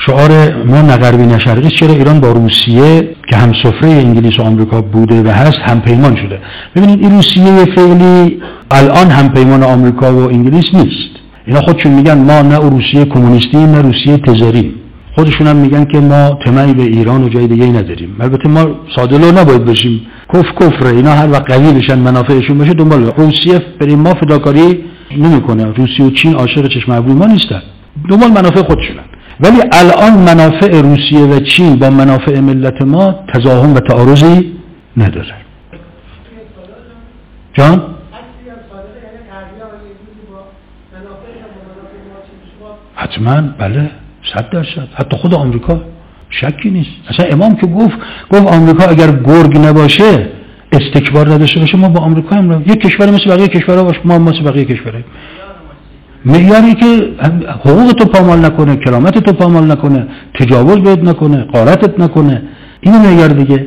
شعار ما نه غربی نه شرقی، چرا ایران با روسیه که همسفره انگلیس و آمریکا بوده و هست همپیمان شده. ببینید این روسیه فعلی الان همپیمان آمریکا و انگلیس نیست. اینا خودشون میگن ما نه روسیه کمونیستی نه روسیه تزاری. خودشون هم میگن که ما طمعی به ایران و جای دیگه نداریم. البته ما ساده‌لو نباید بشیم. کفره. اینا هر وقت قوی بشن منافعشون باشه دنبال روسیه برای ما فداکاری نمیکنه. روسیه و چین عاشق چشم ابروی ما نیستن. دنبال منافع خودشونن. ولی الان منافع روسیه و چین با منافع ملت ما تزاحم و تعارضی نداره. جان؟ حتما بله 100%. حتی خود آمریکا شکی نیست. اصلا امام که گفت آمریکا اگر گرگ نباشه استکبار نداشته باشه ما با آمریکا هم یک کشور مثل بقیه کشورها باشه، ما مثل بقیه کشورها. معیاری که حقوق تو پامال نکنه، کرامت تو پامال نکنه، تجاوز بهت نکنه، غارتت نکنه، این معیار دیگه.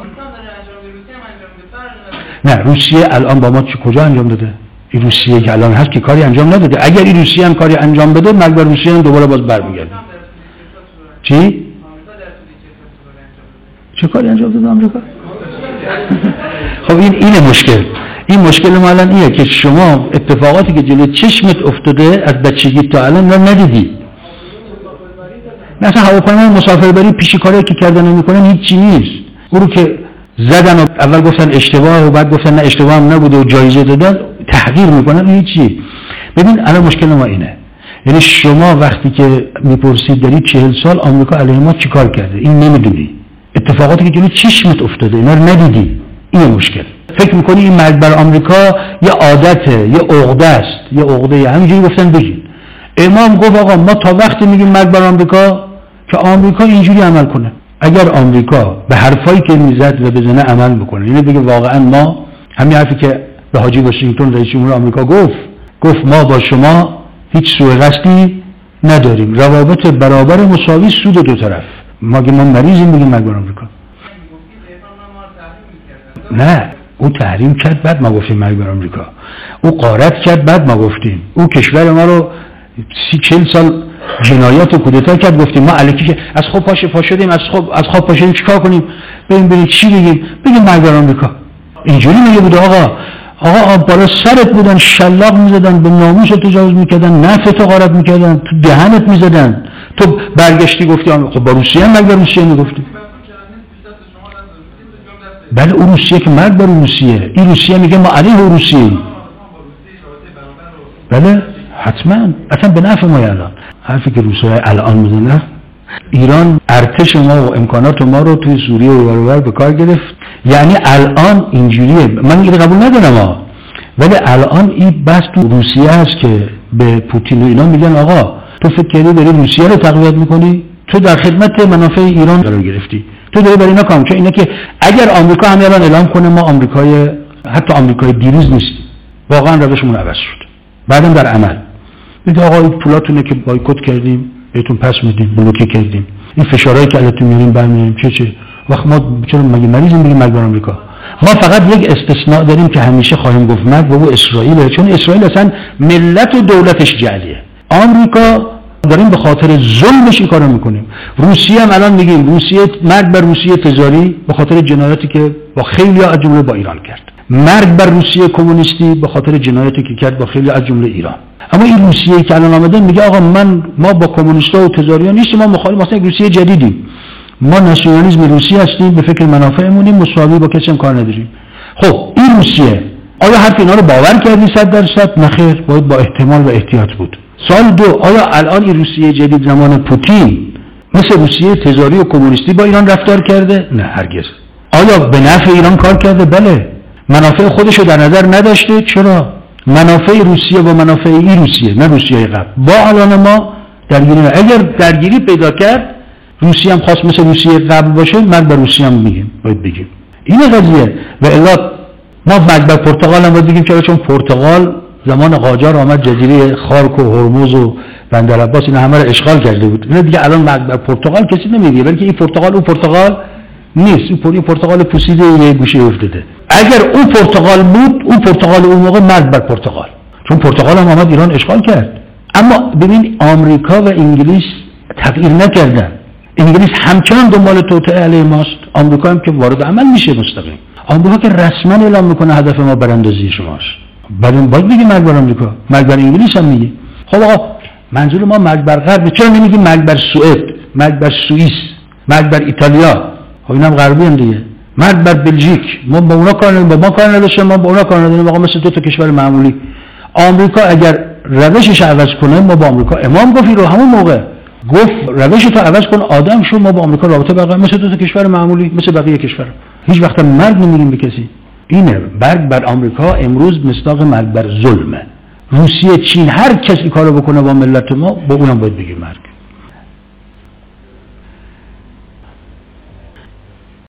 نه روسیه الان با ما کجا انجام داده؟ این روسیه که الان هست که کاری انجام نداده. اگر این روسیه هم کاری انجام بده مرگ بر روسیه هم دوباره باز برمیگرده. چی؟ چه کاری انجام داده آمریکا؟ خب این مشکل. این مشکل ما الان اینه که شما اتفاقاتی که جلوی چشمت افتاده از بچگی تا الان رو ندیدی. مثلا هواپیما مسافربری پیشی کاری که کردن نمی‌کنن هیچ نیست. اون رو که زدن و اول گفتن اشتباه و بعد گفتن نه اشتباه هم نبوده و جایزه دادن تحقیر میکنن هیچی. ببین الان مشکل ما اینه. یعنی شما وقتی که میپرسید داری 40 سال آمریکا علیه ما چیکار کرده این نمیدونی. اتفاقاتی که جلوی چشمت افتاده اینا رو ندیدی. این مشکل. فکر میکنی این مرگ بر آمریکا یه عادته، یه عقده است، یه عقده. همینجوری گفتن بگید. امام گفت آقا ما تا وقتی میگیم مرگ بر آمریکا که آمریکا اینجوری عمل کنه. اگر آمریکا به حرفایی که میزد و بزنه عمل بکنه، یعنی بگه واقعا ما همین حرفی که به حاجی واشنگتن رئیس جمهور آمریکا گفت ما با شما هیچ سوء قصدی نداریم، روابط برابر مساوی سود دو طرف. ما مریضیم بگیم مرگ بر آمریکا. نه او تحریم کرد بعد ما گفتیم مرگ بر آمریکا. او غارت کرد بعد ما گفتیم. او کشور ما رو 40 سال جنایات و کودتا کرد گفتیم ما الکی از خواب پا شدیم از خواب پا شدیم چیکار کنیم؟ بریم چی بگیم مرگ بر آمریکا. اینجوری میگه بود آقا بالا سرت بودن شلاق میزدن، به ناموس تجاوز میکردن، نفت غارت میکردن، تو دهنت میزدن، تو برگشتی گفتی خب با روسیه هم مرگ بر روسیه میگفتی. بله اون روسیه که مرگ بر روسیه، این روسیه میگه ما علیه روسیه. بله حتما اصلا به نفع ما. الان حرفی که روسیه الان میزنه ایران ارتش ما و امکانات ما رو توی سوریه و اونور به کار گرفت. یعنی الان اینجوریه، من اینو قبول ندارم ولی الان این بحث تو روسیه هست که به پوتین و اینا میگن آقا تو فکر کردی داری روسیه رو تقویت میکنی؟ تو در خدمت منافع ایران قرار گرفتی. تو داری برای اینا کام که اینه که اگر آمریکا همین الان اعلام کنه ما حتی آمریکای دیروز نیست، واقعا روشمون عوض شد. بعدم در عمل میگه آقا این پولاتونه که بایکوت کردیم بهتون پس میدیم، بلوکه کردیم، این فشارهایی که علیتون میاریم برمیاریم چه وقت ما چرا مگه مریضیم بگیم مرگ بر آمریکا؟ ما فقط یک استثناء داریم که همیشه خواهیم گفت مرگ به اسرائیل، چون اسرائیل اصلا ملت و دولتش جعلیه. آمریکا داریم به خاطر ظلمش این کارو میکنیم. روسیه هم الان میگیم روسیه مرگ بر روسیه تزاری به خاطر جنایاتی که با خیلی از جمله با ایران کرد. مرگ بر روسیه کمونیستی به خاطر جنایاتی که کرد با خیلی از جمله ایران. اما این روسیه که الان آمده میگه آقا ما با کمونیستا و تزاریا نیستیم، ما مخالف مثلا روسیه جدیدیم، ما ناسیونالیسم روسیه هستیم، به فکر منافعمونیم، مساوی با کسی هم کار نداریم. خب این روسیه آیا حرف اینا رو باور کردی 100%؟ نخیر، باید با احتمال و احتیاط بود. سوال دو، آیا الان این روسیه جدید زمان پوتین مثل روسیه تزاری و کمونیستی با ایران رفتار کرده؟ نه هرگز. آیا به نفع ایران کار کرده؟ بله. منافع خودشو در نظر نداشته؟ چرا؟ منافع روسیه و منافع این روسیه، نه روسیه قبل. با الان ما درگیری اگر درگیری پیدا کرد روسیه هم خواست مثل روسیه قبل باشه مرگ بر روسیه هم میگیم، باید بگیم این قضیه. و الا ما مرگ بر پرتغال هم باید بگیم چون پرتغال زمان قاجار آمد جزیره خارک و هرمز و بندر عباس اینا همه رو اشغال کرده بود. اینا دیگه الان مرگ بر پرتغال کسی نمیگه، بلکه این پرتغال اون پرتغال نیست، این پرتغال پوسیده یه گوشه افتاده. اگر اون پرتغال بود اون پرتغال اون موقع مرگ بر پرتغال، چون پرتغال هم آمد ایران اشغال کرد. اما ببین آمریکا و انگلیس تغییر نکردن. انگلیس همچنان دنبال توطئه علیه ماست، آمریکا هم که وارد عمل میشه مستقیم. آمریکا که رسما اعلام میکنه هدف ما براندازی شماست. بعدم باید بگی مرگ بر آمریکا، مرگ بر انگلیس هم میگه. خب آقا منظور ما مرگ بر غرب، چرا نمیگی مرگ بر سوئد، مرگ بر سوئیس، مرگ بر ایتالیا؟ خب اینم غربی هم دیگه. مرگ بر بلژیک، ما با اونا کار نداریم، با ما کار نداشتیم، ما با اونا کار نداریم. آقا مثل دو تا کشور معمولی. آمریکا اگر روشش عوض کنه، ما با آمریکا امام گفتی رو همون موقع گفت روشتو عوض کن آدم شو، ما با آمریکا رابطه برقرار مثل دو تا کشور معمولی، مثل بقیه کشور. هیچ وقت مرگ نمیگیم به کسی. اینه مرگ بر آمریکا امروز مصداق مرگ بر ظلمه. روسیه، چین، هر کسی کارو بکنه با ملت ما، با اونم باید بگیم مرگ.